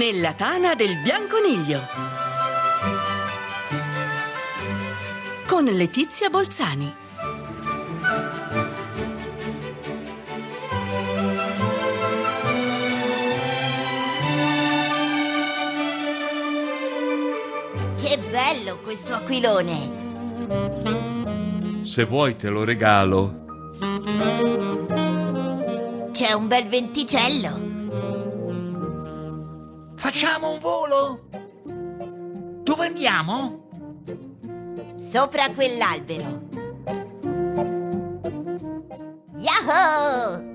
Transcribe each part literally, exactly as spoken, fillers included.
Nella tana del Bianconiglio con Letizia Bolzani. Che bello questo aquilone! Se vuoi te lo regalo. C'è un bel venticello. Facciamo un volo? Dove andiamo? Sopra quell'albero. Yahoo!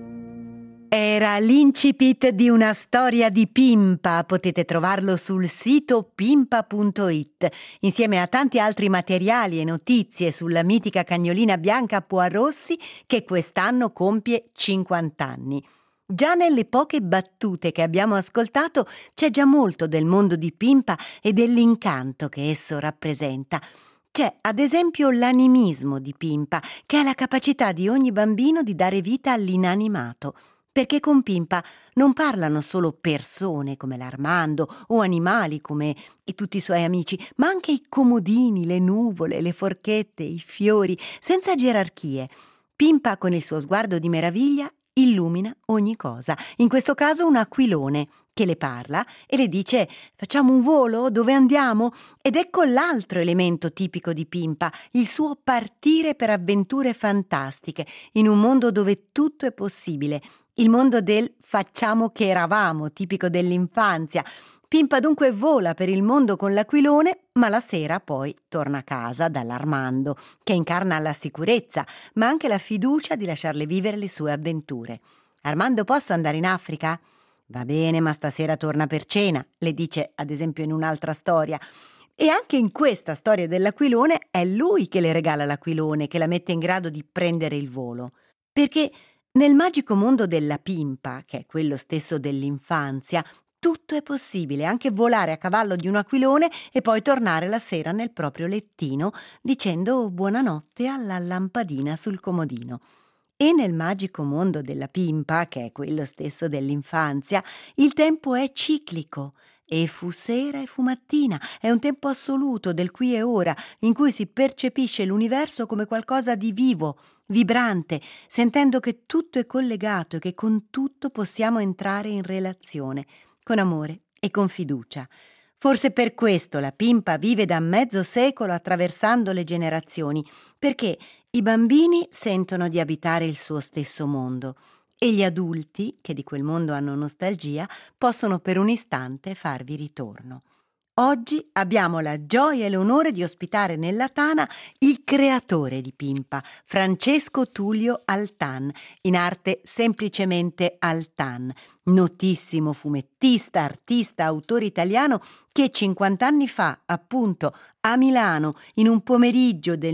Era l'incipit di una storia di Pimpa. Potete trovarlo sul sito pimpa punto it, insieme a tanti altri materiali e notizie sulla mitica cagnolina bianca Poirossi, che quest'anno compie cinquanta anni. Già nelle poche battute che abbiamo ascoltato c'è già molto del mondo di Pimpa e dell'incanto che esso rappresenta. C'è ad esempio l'animismo di Pimpa, che è la capacità di ogni bambino di dare vita all'inanimato. Perché con Pimpa non parlano solo persone come l'Armando o animali come i, tutti i suoi amici, ma anche i comodini, le nuvole, le forchette, i fiori, senza gerarchie. Pimpa, con il suo sguardo di meraviglia, illumina ogni cosa. In questo caso un aquilone che le parla e le dice: facciamo un volo? Dove andiamo? Ed ecco l'altro elemento tipico di Pimpa, il suo partire per avventure fantastiche in un mondo dove tutto è possibile. Il mondo del facciamo che eravamo, tipico dell'infanzia. Pimpa dunque vola per il mondo con l'aquilone, ma la sera poi torna a casa dall'Armando, che incarna la sicurezza, ma anche la fiducia di lasciarle vivere le sue avventure. Armando, posso andare in Africa? Va bene, ma stasera torna per cena, le dice ad esempio in un'altra storia. E anche in questa storia dell'aquilone è lui che le regala l'aquilone, che la mette in grado di prendere il volo. Perché nel magico mondo della Pimpa, che è quello stesso dell'infanzia, tutto è possibile, anche volare a cavallo di un aquilone e poi tornare la sera nel proprio lettino dicendo buonanotte alla lampadina sul comodino. E nel magico mondo della Pimpa, che è quello stesso dell'infanzia, il tempo è ciclico. E fu sera e fu mattina, è un tempo assoluto del qui e ora, in cui si percepisce l'universo come qualcosa di vivo, vibrante, sentendo che tutto è collegato e che con tutto possiamo entrare in relazione, con amore e con fiducia. Forse per questo la Pimpa vive da mezzo secolo attraversando le generazioni, perché i bambini sentono di abitare il suo stesso mondo e gli adulti, che di quel mondo hanno nostalgia, possono per un istante farvi ritorno. Oggi abbiamo la gioia e l'onore di ospitare nella tana il creatore di Pimpa, Francesco Tullio Altan, in arte semplicemente Altan, notissimo fumettista, artista, autore italiano che cinquanta anni fa, appunto, a Milano, in un pomeriggio del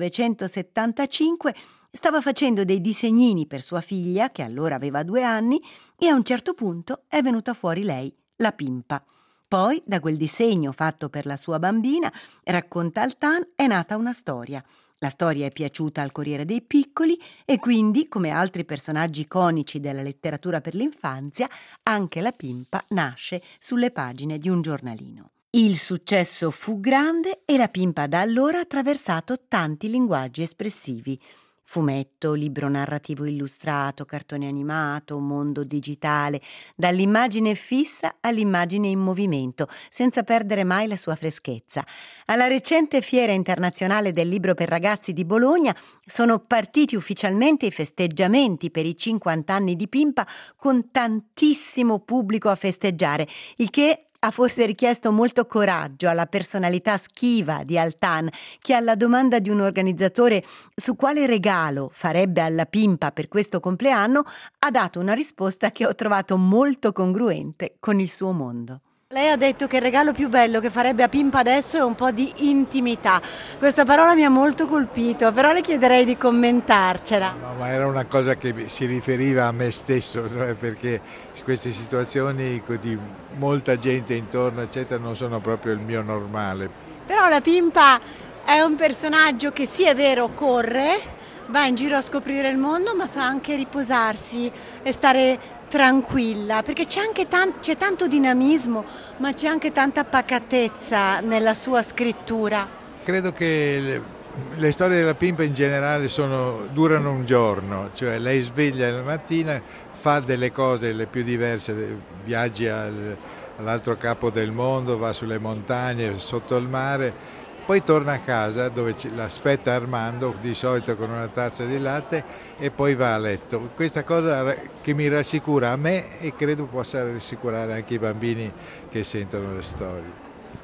millenovecentosettantacinque, stava facendo dei disegnini per sua figlia, che allora aveva due anni, e a un certo punto è venuta fuori lei, la Pimpa. Poi, da quel disegno fatto per la sua bambina, racconta Altan, è nata una storia. La storia è piaciuta al Corriere dei Piccoli e quindi, come altri personaggi iconici della letteratura per l'infanzia, anche la Pimpa nasce sulle pagine di un giornalino. Il successo fu grande e la Pimpa da allora ha attraversato tanti linguaggi espressivi. Fumetto, libro narrativo illustrato, cartone animato, mondo digitale, dall'immagine fissa all'immagine in movimento, senza perdere mai la sua freschezza. Alla recente Fiera Internazionale del Libro per Ragazzi di Bologna sono partiti ufficialmente i festeggiamenti per i cinquanta anni di Pimpa, con tantissimo pubblico a festeggiare, il che ha forse richiesto molto coraggio alla personalità schiva di Altan, che alla domanda di un organizzatore su quale regalo farebbe alla Pimpa per questo compleanno ha dato una risposta che ho trovato molto congruente con il suo mondo. Lei ha detto che il regalo più bello che farebbe a Pimpa adesso è un po' di intimità. Questa parola mi ha molto colpito, però le chiederei di commentarcela. No, ma era una cosa che si riferiva a me stesso, cioè, perché queste situazioni di molta gente intorno, eccetera, non sono proprio il mio normale. Però la Pimpa è un personaggio che, sì, è vero, corre, va in giro a scoprire il mondo, ma sa anche riposarsi e stare tranquilla, perché c'è anche tan- c'è tanto dinamismo, ma c'è anche tanta pacatezza nella sua scrittura. Credo che le, le storie della Pimpa in generale sono, durano un giorno, cioè lei sveglia la mattina, fa delle cose le più diverse, viaggi al, all'altro capo del mondo, va sulle montagne, sotto il mare, poi torna a casa dove l'aspetta Armando, di solito con una tazza di latte, e poi va a letto. Questa cosa che mi rassicura a me e credo possa rassicurare anche i bambini che sentono le storie.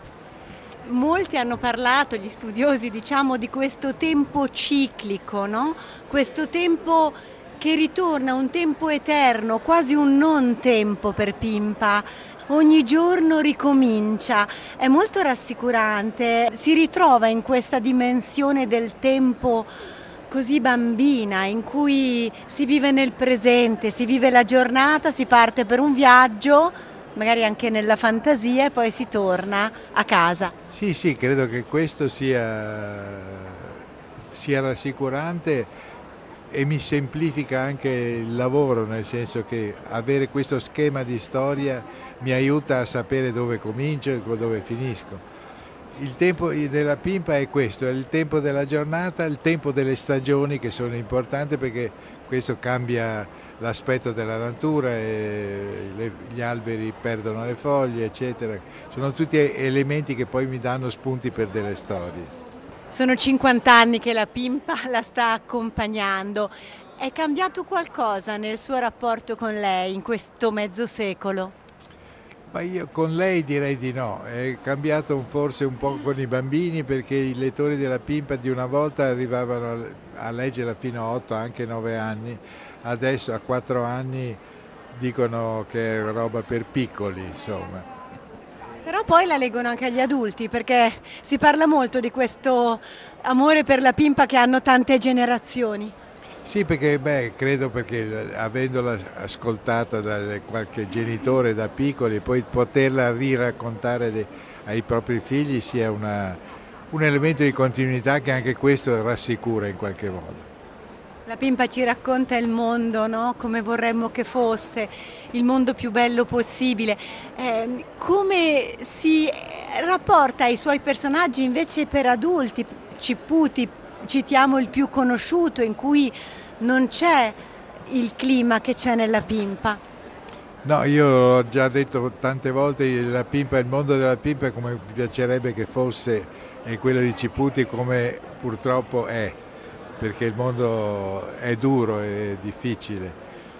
Molti hanno parlato, gli studiosi, diciamo, di questo tempo ciclico, no? Questo tempo che ritorna, un tempo eterno, quasi un non tempo per Pimpa. Ogni giorno ricomincia, è molto rassicurante, si ritrova in questa dimensione del tempo così bambina, in cui si vive nel presente, si vive la giornata, si parte per un viaggio, magari anche nella fantasia, e poi si torna a casa. Sì, sì, credo che questo sia, sia rassicurante e mi semplifica anche il lavoro, nel senso che avere questo schema di storia mi aiuta a sapere dove comincio e dove finisco. Il tempo della Pimpa è questo, è il tempo della giornata, il tempo delle stagioni, che sono importanti perché questo cambia l'aspetto della natura, e le, gli alberi perdono le foglie, eccetera. Sono tutti elementi che poi mi danno spunti per delle storie. Sono cinquanta anni che la Pimpa la sta accompagnando. È cambiato qualcosa nel suo rapporto con lei in questo mezzo secolo? Ma io con lei direi di no, è cambiato forse un po' con i bambini, perché i lettori della Pimpa di una volta arrivavano a leggerla fino a otto, anche nove anni, adesso a quattro anni dicono che è roba per piccoli, insomma. Però poi la leggono anche agli adulti, perché si parla molto di questo amore per la Pimpa che hanno tante generazioni. Sì, perché beh, credo perché avendola ascoltata da qualche genitore da piccoli, poi poterla riraccontare de, ai propri figli sia una, un elemento di continuità che anche questo rassicura in qualche modo. La Pimpa ci racconta il mondo, no? Come vorremmo che fosse, il mondo più bello possibile. Eh, come si rapporta ai suoi personaggi invece per adulti, Ciputi, citiamo il più conosciuto, in cui non c'è il clima che c'è nella Pimpa. No, io ho già detto tante volte, la Pimpa, il mondo della Pimpa come mi piacerebbe che fosse, e quello di Ciputi come purtroppo è, perché il mondo è duro e difficile,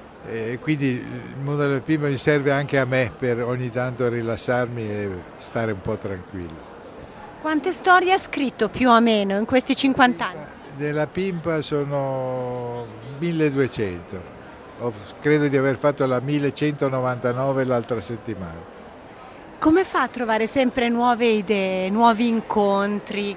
e quindi il mondo della Pimpa mi serve anche a me per ogni tanto rilassarmi e stare un po' tranquillo. Quante storie ha scritto più o meno in questi cinquanta anni? Della Pimpa sono milleduecento, credo di aver fatto la millecentonovantanove l'altra settimana. Come fa a trovare sempre nuove idee, nuovi incontri?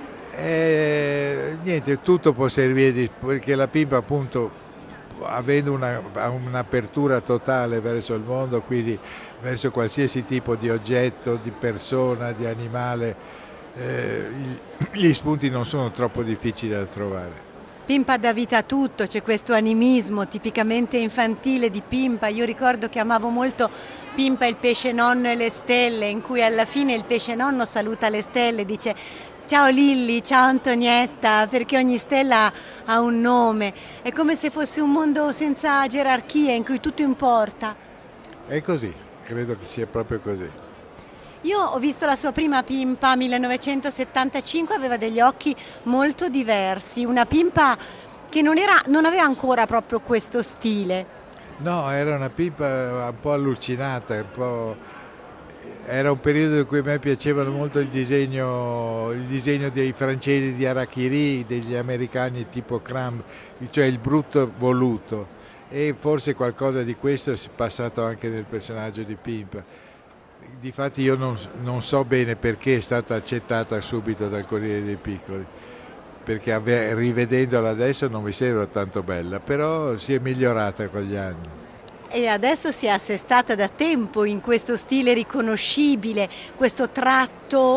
Eh, niente, tutto può servire, di, perché la Pimpa appunto, avendo una, un'apertura totale verso il mondo, quindi verso qualsiasi tipo di oggetto, di persona, di animale, eh, gli spunti non sono troppo difficili da trovare. Pimpa dà vita a tutto, c'è questo animismo tipicamente infantile di Pimpa. Io ricordo che amavo molto Pimpa il pesce nonno e le stelle, in cui alla fine il pesce nonno saluta le stelle, dice ciao Lilli, ciao Antonietta, perché ogni stella ha un nome. È come se fosse un mondo senza gerarchie, in cui tutto importa. È così, credo che sia proprio così. Io ho visto la sua prima Pimpa millenovecentosettantacinque, aveva degli occhi molto diversi, una Pimpa che non, era, non aveva ancora proprio questo stile. No, era una Pimpa un po' allucinata, un po'... era un periodo in cui a me piacevano molto il disegno, il disegno dei francesi di Harakiri, degli americani tipo Crumb, cioè il brutto voluto, e forse qualcosa di questo è passato anche nel personaggio di Pimpa. Difatti io non, non so bene perché è stata accettata subito dal Corriere dei Piccoli, perché ave, rivedendola adesso non mi sembra tanto bella, però si è migliorata con gli anni. E adesso si è assestata da tempo in questo stile riconoscibile, questo tratto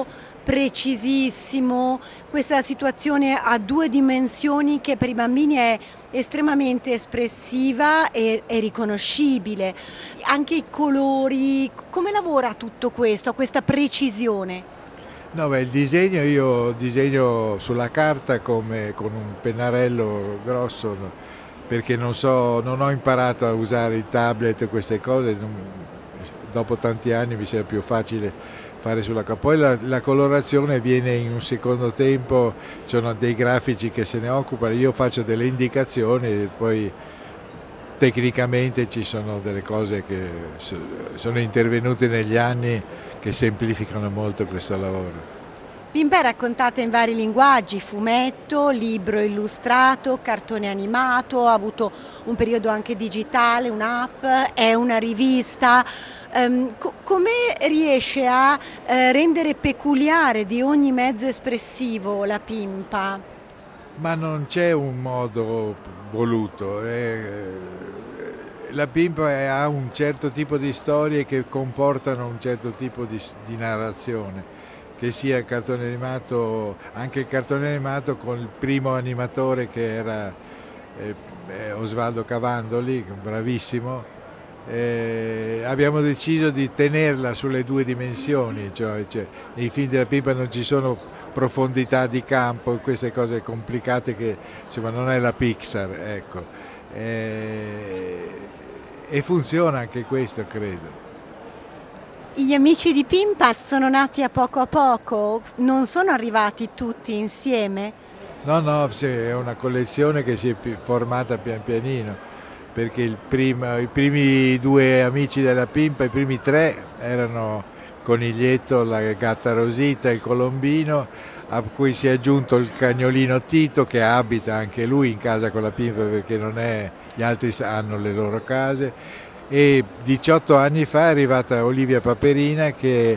precisissimo, questa situazione a due dimensioni che per i bambini è estremamente espressiva e, e riconoscibile. Anche i colori, come lavora tutto questo, questa precisione? No, beh, il disegno io disegno sulla carta come con un pennarello grosso, no? Perché non so, non ho imparato a usare i tablet e queste cose, non, dopo tanti anni mi sembra più facile fare sulla carta. Poi la, la colorazione viene in un secondo tempo, ci sono dei grafici che se ne occupano, io faccio delle indicazioni e poi tecnicamente ci sono delle cose che sono intervenute negli anni che semplificano molto questo lavoro. Pimpa è raccontata in vari linguaggi, fumetto, libro illustrato, cartone animato, ha avuto un periodo anche digitale, un'app, è una rivista. Um, co- come riesce a eh, rendere peculiare di ogni mezzo espressivo la Pimpa? Ma non c'è un modo voluto. È, la Pimpa è, ha un certo tipo di storie che comportano un certo tipo di, di narrazione. Che sia il cartone animato, anche il cartone animato con il primo animatore che era eh, Osvaldo Cavandoli, bravissimo, eh, abbiamo deciso di tenerla sulle due dimensioni, cioè, cioè nei film della Pimpa non ci sono profondità di campo, queste cose complicate che insomma non è la Pixar, ecco. Eh, e funziona anche questo, credo. Gli amici di Pimpa sono nati a poco a poco, non sono arrivati tutti insieme? No, no, è una collezione che si è formata pian pianino, perché il primo, i primi due amici della Pimpa, i primi tre erano Coniglietto, la gatta Rosita e il Colombino, a cui si è aggiunto il cagnolino Tito che abita anche lui in casa con la Pimpa perché non è, gli altri hanno le loro case. E diciotto anni fa è arrivata Olivia Paperina che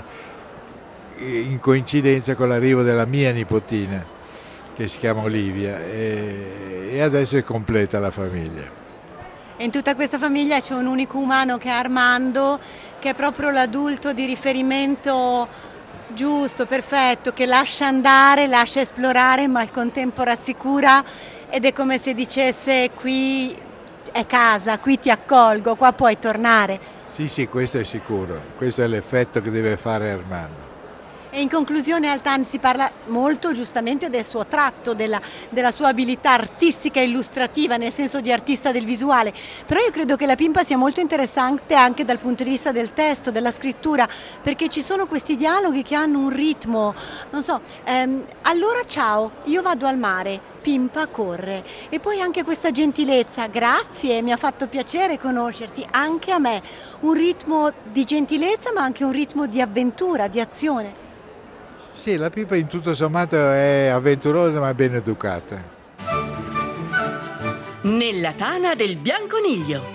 in coincidenza con l'arrivo della mia nipotina che si chiama Olivia e, e adesso è completa la famiglia. E in tutta questa famiglia c'è un unico umano che è Armando, che è proprio l'adulto di riferimento giusto, perfetto, che lascia andare, lascia esplorare ma al contempo rassicura ed è come se dicesse qui è casa, qui ti accolgo, qua puoi tornare. Sì, sì, questo è sicuro, questo è l'effetto che deve fare Armando. E in conclusione Altan si parla molto giustamente del suo tratto, della, della sua abilità artistica e illustrativa, nel senso di artista del visuale, però io credo che la Pimpa sia molto interessante anche dal punto di vista del testo, della scrittura, perché ci sono questi dialoghi che hanno un ritmo, non so, ehm, allora ciao, io vado al mare, Pimpa corre, e poi anche questa gentilezza, grazie, mi ha fatto piacere conoscerti, anche a me, un ritmo di gentilezza ma anche un ritmo di avventura, di azione. Sì, la Pimpa in tutto sommato è avventurosa ma ben educata. Nella tana del bianconiglio.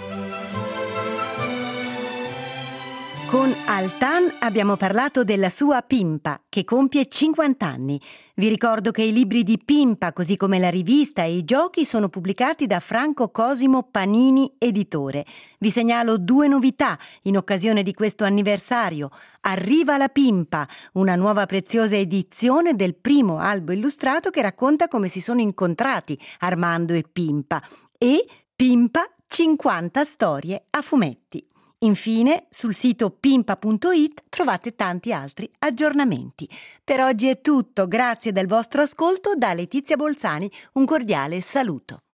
Con Altan abbiamo parlato della sua Pimpa, che compie cinquanta anni. Vi ricordo che i libri di Pimpa, così come la rivista e i giochi, sono pubblicati da Franco Cosimo Panini Editore. Vi segnalo due novità in occasione di questo anniversario. Arriva la Pimpa, una nuova preziosa edizione del primo albo illustrato che racconta come si sono incontrati Armando e Pimpa. E Pimpa cinquanta storie a fumetti. Infine, sul sito pimpa punto it trovate tanti altri aggiornamenti. Per oggi è tutto, grazie del vostro ascolto, da Letizia Bolzani un cordiale saluto.